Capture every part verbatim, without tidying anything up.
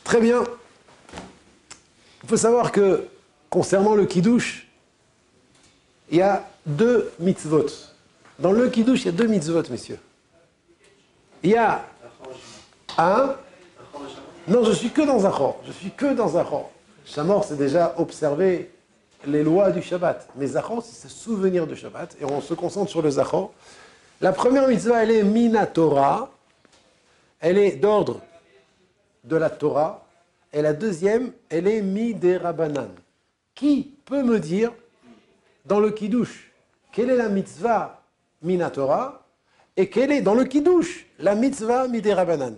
Très bien. Il faut savoir que, concernant le kiddush, il y a deux mitzvot. Dans le kiddush, il y a deux mitzvot, messieurs. Il y a un... Non, je suis que dans Zachor. Je suis que dans Zachor. Shamor, c'est déjà observer les lois du Shabbat. Mais Zachor, c'est se souvenir du Shabbat. Et on se concentre sur le Zachor. La première mitzvah, elle est Minatora. Elle est d'ordre de la Torah. Et la deuxième, elle est Miderabanan. Qui peut me dire, dans le Kiddush, quelle est la mitzvah Minatora et quelle est, dans le Kiddush, la mitzvah Miderabanan?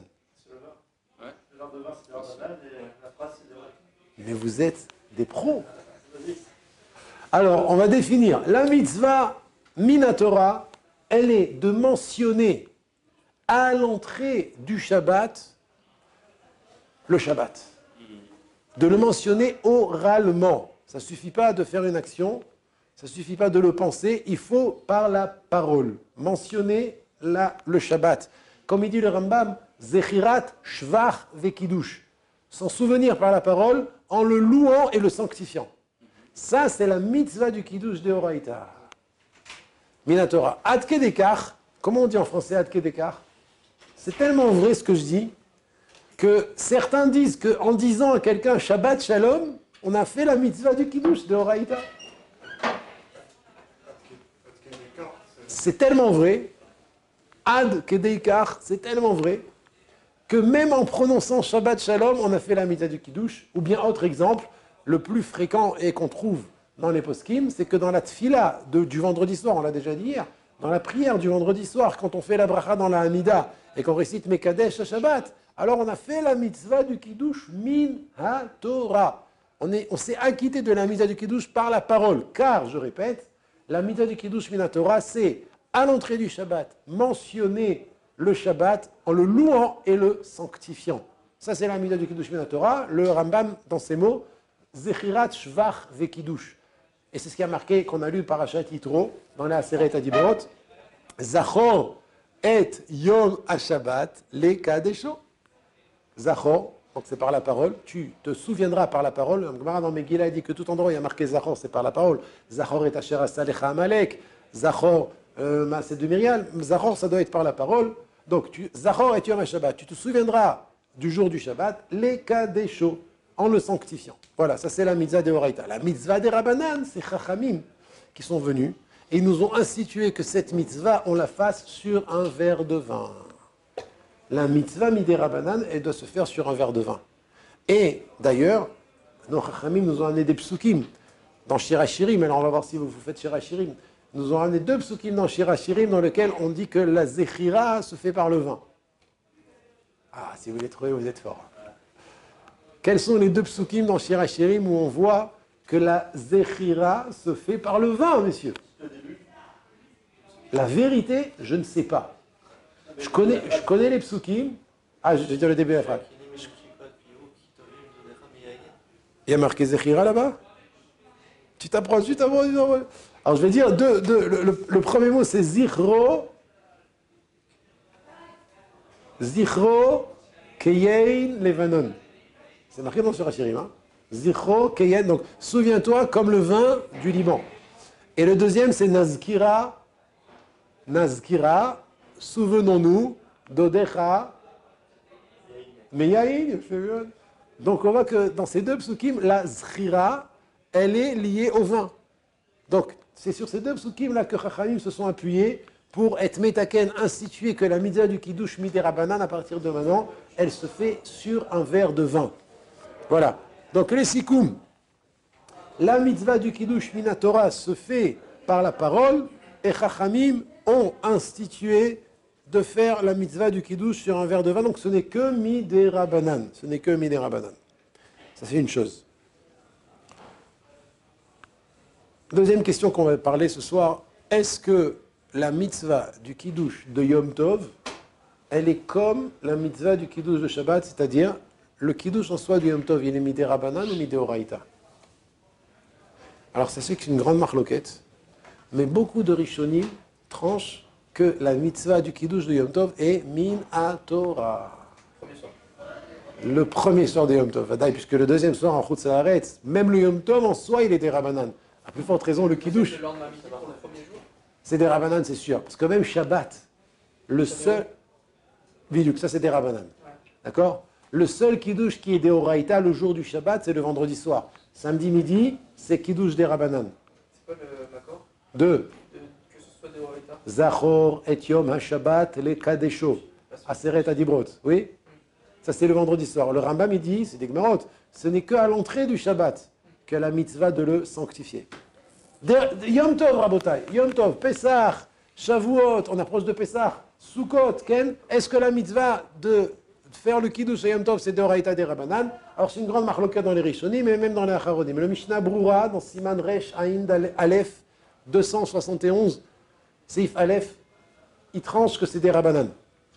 Mais vous êtes des pros. Alors, on va définir. La mitzvah Minatora, elle est de mentionner à l'entrée du Shabbat le Shabbat. De le mentionner oralement. Ça ne suffit pas de faire une action, ça ne suffit pas de le penser, il faut par la parole mentionner la, le Shabbat. Comme il dit le Rambam, Zechirat Shvach Vekidush. S'en souvenir par la parole en le louant et le sanctifiant. Ça, c'est la mitzvah du Kiddush de Horaïta. Minatora. Ad Kedekar, comment on dit en français Ad Kedekar? C'est tellement vrai ce que je dis que certains disent qu'en disant à quelqu'un Shabbat Shalom, on a fait la mitzvah du Kiddush de Horaïta. C'est tellement vrai. Ad Kedekar, c'est tellement vrai que même en prononçant Shabbat Shalom, on a fait la mitzvah du Kiddush. Ou bien, autre exemple, le plus fréquent et qu'on trouve dans les poskim, c'est que dans la tfila de, du vendredi soir, on l'a déjà dit hier, dans la prière du vendredi soir, quand on fait la bracha dans la Hamida et qu'on récite Mekadesh à Shabbat, alors on a fait la mitzvah du Kiddush min ha-Torah. On, est, on s'est acquitté de la mitzvah du Kiddush par la parole, car, je répète, la mitzvah du Kiddush min ha-Torah, c'est à l'entrée du Shabbat, mentionner le Shabbat en le louant et le sanctifiant. Ça, c'est la mitzvah du Kiddush min ha-Torah. Le Rambam, dans ses mots, Zechirat Shvach Vekidush. Et c'est ce qui a marqué, qu'on a lu Parashat Yitro, dans la Aseret Adibrot, Zachor et Yom HaShabbat le Kadesho. Zachor, donc c'est par la parole, tu te souviendras par la parole. Dans Megillah, il dit que tout endroit il y a marqué Zachor, c'est par la parole. Zachor et Asher Asalecha Amalek. Zachor, euh, c'est de Myriam. Zachor, ça doit être par la parole. Donc, tu, Zachor et Yom HaShabbat, tu te souviendras du jour du Shabbat, les Kadesho, en le sanctifiant. Voilà, ça c'est la mitzvah de Horaïta. La mitzvah des Rabbanan, c'est Chachamim qui sont venus et ils nous ont institué que cette mitzvah, on la fasse sur un verre de vin. La mitzvah midé Rabbanan, elle doit se faire sur un verre de vin. Et d'ailleurs, nos Chachamim nous ont amené des psukim dans Shirachirim. Alors on va voir si vous, vous faites Shirachirim. Ils nous ont amené deux psukim dans Shirachirim dans lesquels on dit que la zechira se fait par le vin. Ah, si vous les trouvez, vous êtes forts. Quels sont les deux psukim dans Shirachirim où on voit que la zechira se fait par le vin, messieurs? La vérité, je ne sais pas. Je connais, je connais les psukim. Ah, je vais dire le début de la phrase. Il y a marqué zechira là-bas? Tu t'approches, tu t'approches. Alors je vais dire, deux, deux, le, le, le premier mot c'est zichro. Zichro keyein levanon. C'est marqué dans Shirachirim. Hein? Zichro keyein, donc souviens-toi comme le vin du Liban. Et le deuxième c'est nazkira. Nazkira, souvenons-nous, dodecha, meyain. Donc on voit que dans ces deux psukim, la zchira, elle est liée au vin. Donc c'est sur ces deux psukim là que Chachamim se sont appuyés pour être metaken, instituer que la mitzvah du Kiddush midé Rabbanan, à partir de maintenant, elle se fait sur un verre de vin. Voilà. Donc les sikoum, la mitzvah du Kiddush minatora se fait par la parole et Chachamim ont institué de faire la mitzvah du Kiddush sur un verre de vin. Donc ce n'est que midé Rabbanan. Ce n'est que midé Rabbanan. Ça c'est une chose. Deuxième question qu'on va parler ce soir, est-ce que la mitzvah du Kiddush de Yom Tov, elle est comme la mitzvah du Kiddush de Shabbat, c'est-à-dire le Kiddush en soi du Yom Tov, il est midé Rabbanan ou midé Horaïta? Alors ça c'est une grande marloquette, mais beaucoup de Rishonim tranchent que la mitzvah du Kiddush de Yom Tov est min ha-Torah. Le premier soir de Yom Tov, Vadaï, puisque le deuxième soir en Chutz Haaretz, même le Yom Tov en soi, il est des Rabanan. À plus forte raison, le Kiddush. Le lendemain midi pour le premier jour. C'est des Rabanan, c'est sûr. Parce que même Shabbat, le seul. Viduk, ça c'est des Rabanan. Ouais. D'accord? Le seul Kiddush qui est des Horaïta le jour du Shabbat, c'est le vendredi soir. Samedi midi, c'est Kiddush des Rabanan. C'est quoi le Makor? Deux. De, que ce soit des Horaïta. Zachor et Yom HaShabbat, les Kadesho. Aseret Adibrot. Oui? Ça c'est le vendredi soir. Le Rambam il dit, c'est des Gmarot, ce n'est qu'à l'entrée du Shabbat que la mitzvah de le sanctifier. De, de, Yom Tov, Rabotai, Yom Tov, Pessah, Shavuot, on approche de Pessah, Sukkot, Ken, est-ce que la mitzvah de faire le Kiddush et Yom Tov, c'est de Horaïta des Rabanan? Alors c'est une grande marloka dans les Rishonim, mais même dans les Acharonim. Le Mishnah Broura, dans Siman Resh, Aïn, Aleph, deux cent soixante et onze, Seif Aleph, il tranche que c'est des Rabanan.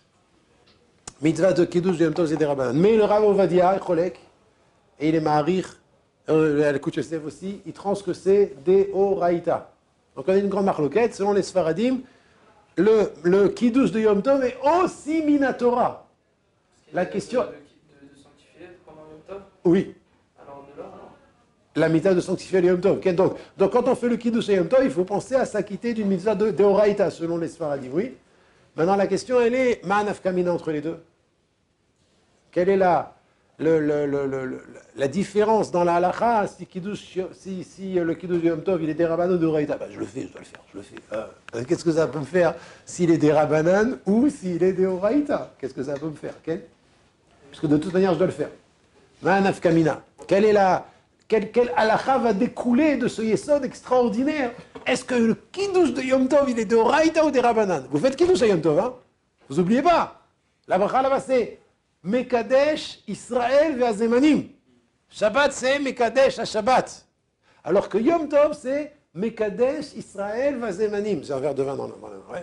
Mitzvah de Kiddush de Yom Tov, c'est des Rabanan. Mais le Rav Ovadia, Cholek, et il est Maharir, euh, le Kutch Yosef aussi, il tranche que c'est des Horaïta. Donc on a une grande marloquette, selon les Sfaradim, le, le Kiddush de Yom Tov est aussi Minatora. La question. De, de, de sanctifier pendant Yom Tov? Oui. Alors de là, alors. La mitzvah de sanctifier le Yom Tov. Donc, donc quand on fait le Kiddush et Yom Tov, il faut penser à s'acquitter d'une mitzvah de, de Horaïta, selon les Sfaradim. Oui. Maintenant la question, elle est, Ma'anaf Kamina entre les deux. Quelle est la, le, le, le, le, la différence dans la halakha si, kiddush, si, si le Kiddush Yom Tov il est des Rabanan ou de Horaïta? Ben, je le fais, je dois le faire, je le fais. Euh, Qu'est-ce que ça peut me faire s'il est des Rabanan ou s'il est des Horaïta? Qu'est-ce que ça peut me faire? Quel? Parce que de toute manière, je dois le faire. Ma'anaf Kamina. Quelle est la. Quelle, quelle halakha va découler de ce yesod extraordinaire? Est-ce que le Kiddush de Yom Tov il est de Horaïta ou des Rabanan? Vous faites Kiddush à Yom Tov, hein? Vous oubliez pas. La bracha là-bas c'est Mekadesh Israël ve'azemanim. Shabbat c'est Mekadesh à Shabbat. Alors que Yom Tov c'est Mekadesh Israël ve'azemanim. C'est un verre de vin dans le ouais.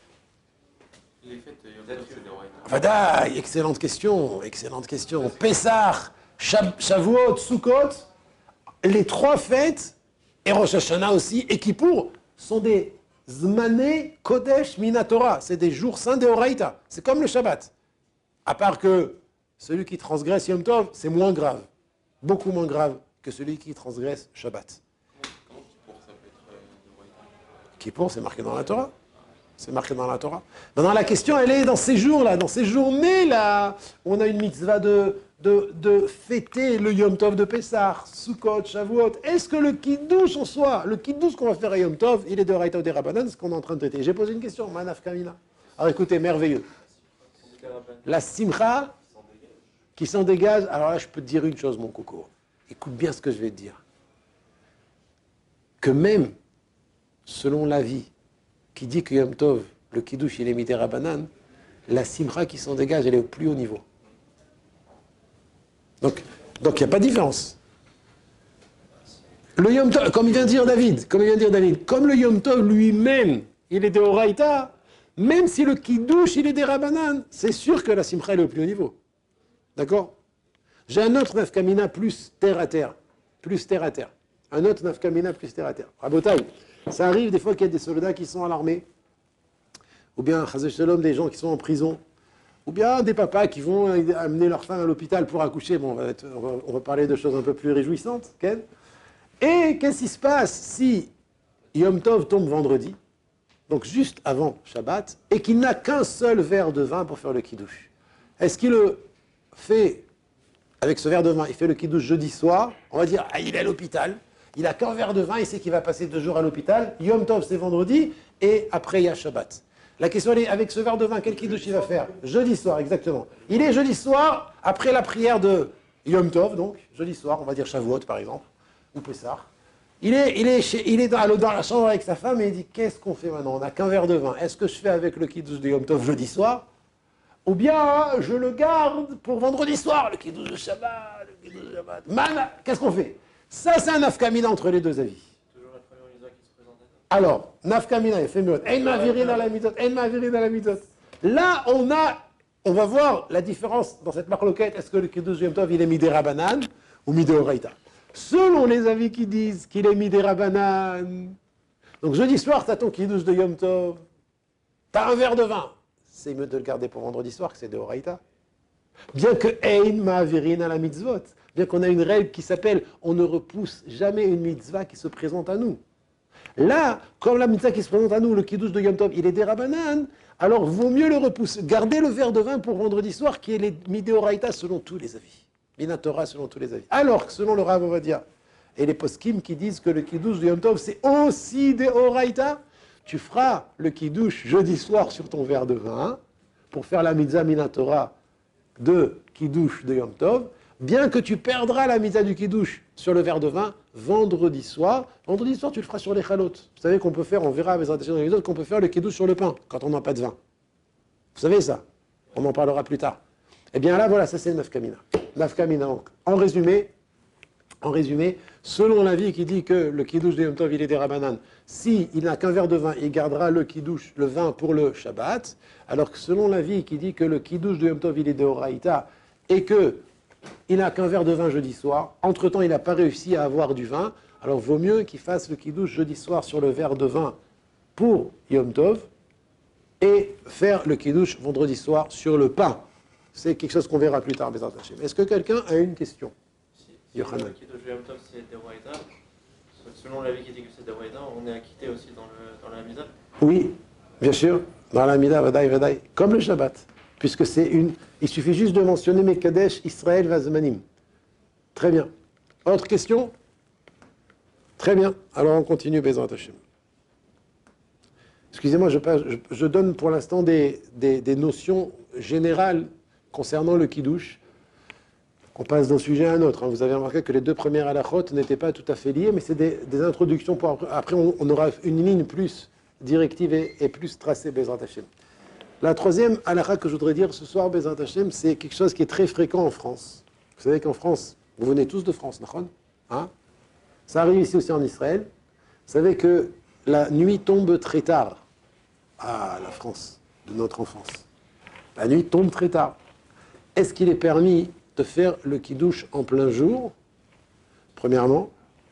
Les fêtes Yom Tov c'est des Horaïta. Vadaï, excellente question, excellente question. Pessah, Shavuot, Sukkot, les trois fêtes, et Rosh Hashanah aussi, et Kippour, sont des Zmané Kodesh Minatora. C'est des jours saints de Horaïta. C'est comme le Shabbat. À part que celui qui transgresse Yom Tov, c'est moins grave. Beaucoup moins grave que celui qui transgresse Shabbat. Comment Kippour ça peut être de Horaïta? Kippour, c'est marqué dans la Torah. C'est marqué dans la Torah. Maintenant, la question, elle est dans ces jours-là, dans ces journées-là. On a une mitzvah de, de, de fêter le Yom Tov de Pessah, Sukkot, Shavuot. Est-ce que le Kiddush en soi, le Kiddush qu'on va faire à Yom Tov, il est de Horaïta ou des Rabanan, ce qu'on est en train de traiter? J'ai posé une question, Manaf Kamina. Alors écoutez, merveilleux. La simcha qui s'en dégage. Alors là, je peux te dire une chose, mon coco. Écoute bien ce que je vais te dire. Que même, selon l'avis qui dit que Yom Tov, le Kiddush, il est mis des Rabanan, la simcha qui s'en dégage, elle est au plus haut niveau. Donc, donc il n'y a pas de différence. Le Yom Tov, comme il vient de dire David, comme il vient de dire David, comme le Yom Tov lui-même, il est des Horaïta, même si le Kiddush, il est des Rabanan, c'est sûr que la simcha, elle est au plus haut niveau. D'accord? J'ai un autre nafkamina plus terre à terre. Plus terre à terre. Un autre nafkamina plus terre à terre. Rabotai, ça arrive des fois qu'il y a des soldats qui sont à l'armée, ou bien, chazé shalom, des gens qui sont en prison, ou bien des papas qui vont amener leur femme à l'hôpital pour accoucher. Bon, on va, être, on, va, on va parler de choses un peu plus réjouissantes. Okay? Et qu'est-ce qui se passe si Yom Tov tombe vendredi, donc juste avant Shabbat, et qu'il n'a qu'un seul verre de vin pour faire le kiddush? Est-ce qu'il le fait avec ce verre de vin? Il fait le kiddush jeudi soir, on va dire, ah, il est à l'hôpital, il a qu'un verre de vin, il sait qu'il va passer deux jours à l'hôpital, Yom Tov c'est vendredi, et après il y a Shabbat. La question est, avec ce verre de vin, quel kiddush il va faire? Jeudi soir, exactement. Il est jeudi soir, après la prière de Yom Tov, donc, jeudi soir, on va dire Shavuot par exemple, ou Pessah. Il est, il est, chez, il est dans, dans la chambre avec sa femme et il dit, qu'est-ce qu'on fait maintenant? On n'a qu'un verre de vin. Est-ce que je fais avec le kiddush de Yom Tov jeudi soir? Ou bien je le garde pour vendredi soir, le kiddush de Shabbat, le kiddush de Shabbat. Man, qu'est-ce qu'on fait? Ça, c'est un nafkamina entre les deux avis. Toujours la première mitzvah qui se présente. Alors, nafkamina, il fait miot. Ein ma'avirin à la mitot, ein ma'avirin à la mitot. Là, on a, on va voir la différence dans cette marloquette. Est-ce que le kiddush de Yom Tov, il est mis des Rabanan ou mis des Horaïta? Selon les avis qui disent qu'il est mis des Rabanan, donc jeudi soir, tu as ton kiddush de Yom Tov, tu as un verre de vin. C'est mieux de le garder pour vendredi soir que c'est de Horaïta. Bien que Ein Ma'avirin à la mitzvot, bien qu'on a une règle qui s'appelle on ne repousse jamais une mitzvah qui se présente à nous. Là, comme la mitzvah qui se présente à nous, le kiddush de Yom Tov, il est des Rabbanan, alors vaut mieux le repousser. Gardez le verre de vin pour vendredi soir qui est les midéoraïta selon tous les avis. Minatora selon tous les avis. Alors que selon le Rav Ovadia et les poskim qui disent que le kiddush de Yom Tov c'est aussi des oraïta, tu feras le kiddush jeudi soir sur ton verre de vin pour faire la mitzvah minatora de kiddush de Yom Tov, bien que tu perdras la mitzvah du kiddush sur le verre de vin vendredi soir. Vendredi soir, tu le feras sur les chalot. Vous savez qu'on peut faire, on verra avec dans les autres, qu'on peut faire le kiddush sur le pain quand on n'a pas de vin. Vous savez ça? On en parlera plus tard. Eh bien là, voilà, ça c'est le nafkamina. Nafkamina. En résumé, en résumé, selon l'avis qui dit que le kiddush de Yom Tov, il est des Rabbanan, si il n'a qu'un verre de vin, il gardera le kiddush, le vin pour le Shabbat, alors que selon l'avis qui dit que le kiddush de Yom Tov, il est des Oraïta, et que il n'a qu'un verre de vin jeudi soir, entre-temps, il n'a pas réussi à avoir du vin, alors vaut mieux qu'il fasse le kiddush jeudi soir sur le verre de vin pour Yom Tov, et faire le kiddush vendredi soir sur le pain. C'est quelque chose qu'on verra plus tard, Bezrat Hashem. Est-ce que quelqu'un a une question? Si, si le kiddush de Yom Tov c'est des Oraïta, selon l'avis qui dit que c'est des Oraïta, on est acquitté aussi dans, le, dans la Mida? Oui, bien sûr, dans la Mida, Vadaï, Vadaï, comme le Shabbat. Puisque c'est une... Il suffit juste de mentionner Mekadesh, Israël, Vazmanim. Très bien. Autre question? Très bien. Alors on continue, Bezrat Hashem. Excusez-moi, je, je, je donne pour l'instant des, des, des notions générales concernant le kiddush. On passe d'un sujet à un autre. Hein. Vous avez remarqué que les deux premières halachot n'étaient pas tout à fait liées, mais c'est des, des introductions. Pour... Après, on, on aura une ligne plus directive et, et plus tracée, Bezrat Hashem. La troisième halakha que je voudrais dire ce soir, Bezrat Hashem, c'est quelque chose qui est très fréquent en France. Vous savez qu'en France, vous venez tous de France, Nachon, hein? Ça arrive ici aussi en Israël. Vous savez que la nuit tombe très tard. Ah, la France de notre enfance. La nuit tombe très tard. Est-ce qu'il est permis de faire le kiddush en plein jour, premièrement?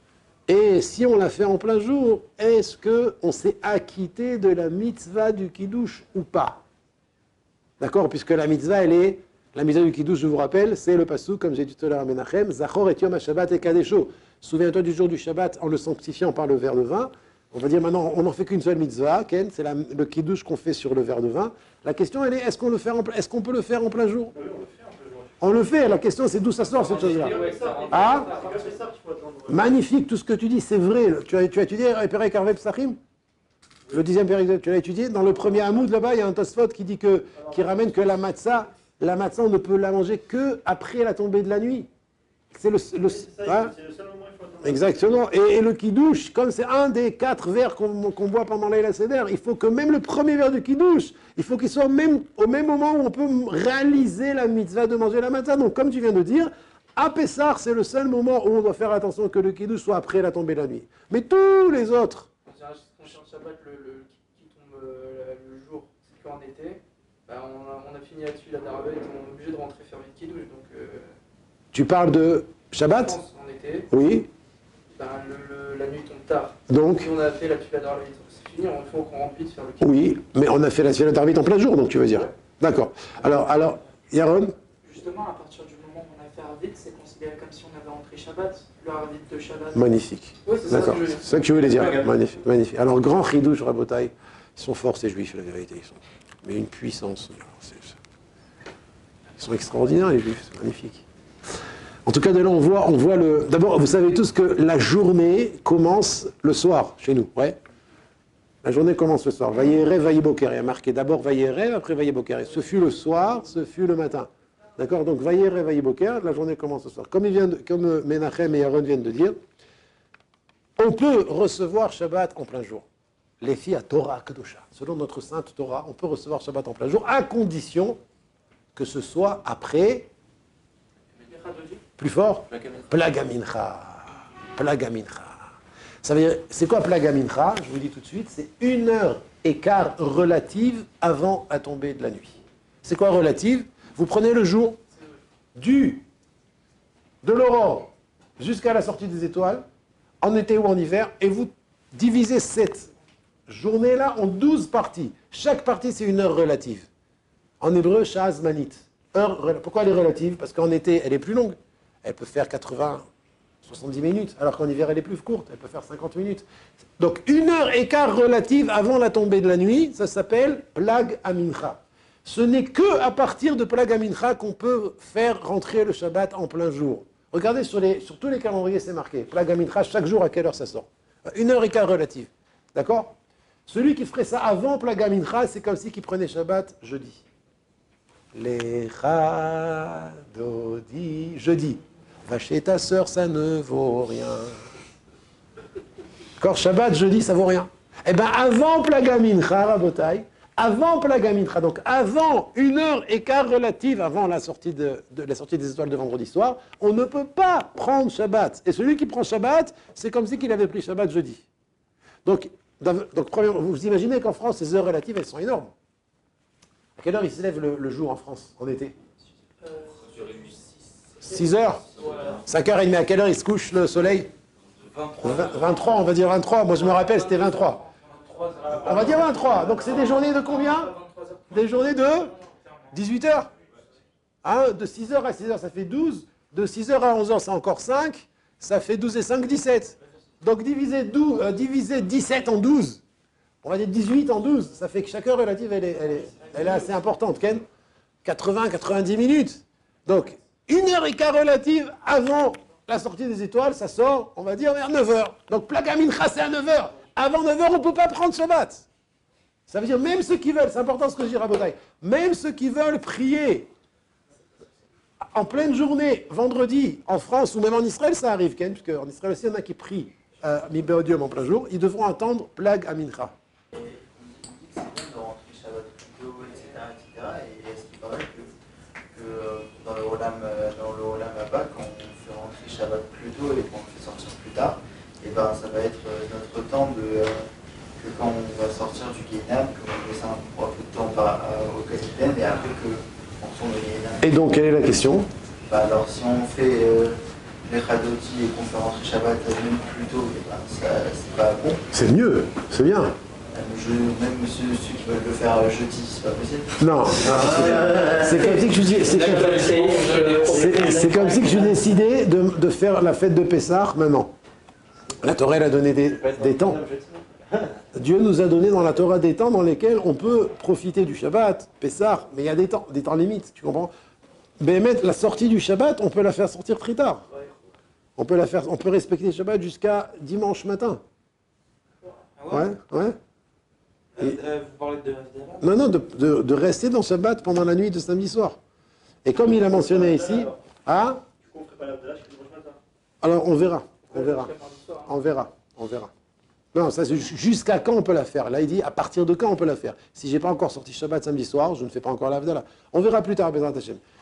Et si on l'a fait en plein jour, est-ce qu'on s'est acquitté de la mitzvah du kiddush ou pas? D'accord? Puisque la mitzvah, elle est, la mitzvah du kiddush, je vous rappelle, c'est le pasuk, comme j'ai dit tout à l'heure à Menachem, Zachor et Yom HaShabbat et Kadesho. Souviens-toi du jour du Shabbat en le sanctifiant par le verre de vin. On va dire maintenant, on n'en fait qu'une seule mitzvah, Ken, c'est la, le kiddush qu'on fait sur le verre de vin. La question, elle est, est-ce qu'on le fait en, est-ce qu'on peut le faire en plein jour? Oui, on le fait en plein jour. On le fait, la question, c'est d'où ça sort cette chose-là. Ah, magnifique, tout ce que tu dis, c'est vrai. Tu as, tu as étudié Perek Arvei Psachim? Le dixième Perek, tu l'as étudié? Dans le premier Hamoud, là-bas, il y a un Tosfot qui dit que, qui ramène que la matzah, la matzah, on ne peut la manger que après la tombée de la nuit. C'est le, le, oui, c'est ça, hein? C'est le seul moment où il faut attendre. Exactement. Et, et le kiddush, comme c'est un des quatre verres qu'on qu'on boit pendant l'Aïla Seder, il faut que même le premier verre du kiddush, il faut qu'il soit même, au même moment où on peut réaliser la mitzvah de manger la matzah. Donc, comme tu viens de dire, à Pessah, c'est le seul moment où on doit faire attention que le kiddush soit après la tombée de la nuit. Mais tous les autres... Concernant Shabbat, le, le, qui tombe euh, le jour, c'est qu'en été, bah, on, a, on a fini là-dessus la Darabelle, on est obligé de rentrer faire vite kiddush, donc... Euh... Tu parles de Shabbat? En France, en été. Oui. Ben, le, le, la nuit tombe tard. Donc si on a fait la tuile d'Arvit, c'est fini, il faut qu'on remplisse faire le kiddush. Oui, mais on a fait la tuile d'Arvit en plein jour, donc tu veux dire. Ouais. D'accord. Alors, alors, Yaron? Justement, à partir du moment où on a fait Arvit, c'est considéré comme si on avait rentré Shabbat, le Arvit de Shabbat. Magnifique. Oui, c'est D'accord. ça, c'est ça que tu voulais dire. Magnifique, magnifique. Alors, grand chidouche, Rabotai, ils sont forts, ces juifs, la vérité. Ils sont... Mais une puissance. C'est... Ils sont extraordinaires, les juifs, c'est magnifique. En tout cas, de là, on voit, on voit le... D'abord, vous savez tous que la journée commence le soir, chez nous, ouais. La journée commence le soir. Vayerev, Vayiboker. Il y a marqué d'abord Vayerev, après Vayiboker. Ce fut le soir, ce fut le matin. D'accord? Donc, Vayerev, Vayiboker, la journée commence le soir. Comme, il vient de, comme Menachem et Aaron viennent de dire, on peut recevoir Shabbat en plein jour. Les filles à Torah Kedosha. Selon notre sainte Torah, on peut recevoir Shabbat en plein jour, à condition que ce soit après... Plus fort? Plagamincha. Plagamincha. Ça veut dire, c'est quoi Plagamincha? Je vous dis tout de suite, c'est une heure et quart relative avant la tombée de la nuit. C'est quoi relative? Vous prenez le jour du, de l'aurore jusqu'à la sortie des étoiles, en été ou en hiver, et vous divisez cette journée-là en douze parties. Chaque partie, c'est une heure relative. En hébreu, sha'az manit. Heure, pourquoi elle est relative? Parce qu'en été, elle est plus longue. Elle peut faire quatre-vingts, soixante-dix minutes, alors qu'en hiver, elle est plus courte. Elle peut faire cinquante minutes. Donc, une heure et quart relative avant la tombée de la nuit, ça s'appelle Plag Amincha. Ce n'est que à partir de Plag Amincha qu'on peut faire rentrer le Shabbat en plein jour. Regardez sur, les, sur tous les calendriers, c'est marqué. Plag Amincha, chaque jour, à quelle heure ça sort? Une heure et quart relative. D'accord? Celui qui ferait ça avant Plag Amincha, c'est comme si qu'il prenait Shabbat jeudi. Lecha Dodi, jeudi. Va chez ta sœur, ça ne vaut rien. D'accord, Shabbat, jeudi, ça vaut rien. Eh bien, avant Plaga Mincha, Rabotai, avant Plaga Mincha, donc avant une heure et quart relative, avant la sortie, de, de, la sortie des étoiles de vendredi soir, on ne peut pas prendre Shabbat. Et celui qui prend Shabbat, c'est comme si qu'il avait pris Shabbat jeudi. Donc, donc premièrement, vous imaginez qu'en France, ces heures relatives, elles sont énormes. À quelle heure il se lève le, le jour en France, en été? Euh, six heures. cinq heures trente, à quelle heure il se couche le soleil? vingt-trois, on va dire vingt-trois. Moi je me rappelle, c'était vingt-trois. On va dire vingt-trois. Donc c'est des journées de combien? Des journées de dix-huit heures. Hein, de six heures à six heures, ça fait douze. De six heures à onze heures, c'est encore cinq. Ça fait douze et cinq, dix-sept. Donc diviser, douze, euh, diviser dix-sept en douze. On va dire dix-huit en douze. Ça fait que chaque heure relative, elle est, elle est, elle est assez importante. Ken, quatre-vingts, quatre-vingt-dix minutes. Donc, une heure et quart relative avant la sortie des étoiles, ça sort, on va dire, vers neuf heures. Donc, Plaga Mincha, c'est à neuf heures. Avant neuf heures, on ne peut pas prendre Shabbat. Ça veut dire, même ceux qui veulent, c'est important ce que je dis, Rabotai, même ceux qui veulent prier en pleine journée, vendredi, en France ou même en Israël, ça arrive, Ken, puisque en Israël aussi, il y en a qui prient euh, Mibéodium en plein jour, ils devront attendre Plag Amincha. C'est bien de rentrer Shabbat plus tôt, et cetera, et cetera. Et est-ce qu'il paraît que, que dans le Olam, dans le Olam Abba, quand on fait rentrer Shabbat plus tôt et qu'on fait sortir plus tard, et ben ça va être notre temps de, que quand on va sortir du Guénam, que on fait ça pour un peu de temps par, euh, au quotidien, et après qu'on retourne au Guénam. Et donc, quelle est la question? Bah, alors, si on fait euh, les Khadoti et qu'on fait rentrer Shabbat même plus tôt, et ben ça, c'est pas bon. C'est mieux, c'est bien. Je, même ceux, ceux qui veulent le faire jeudi, c'est pas possible. Non, c'est comme si que je dis- c'est comme, c'est- c'est comme si que je décidais de, de faire la fête de Pessah maintenant. La Torah elle a donné des, des temps. Dieu nous a donné dans la Torah des temps dans lesquels on peut profiter du Shabbat, Pessah, mais il y a des temps, des temps limites, tu comprends? Mais mettre la sortie du Shabbat, on peut la faire sortir très tard. On peut la faire, on peut respecter le Shabbat jusqu'à dimanche matin. Ouais, ouais. Et- euh, vous parlez de Havdalah? Non, non, de, de, de rester dans Shabbat pendant la nuit de samedi soir. Et comme il a mentionné ici, ah, alors on verra, on verra, on verra, on verra. Non, ça c'est ju- jusqu'à quand on peut la faire. Là, il dit à partir de quand on peut la faire. Si j'ai pas encore sorti Shabbat samedi soir, je ne fais pas encore l'Havdalah. On verra plus tard, Bezrat Hashem.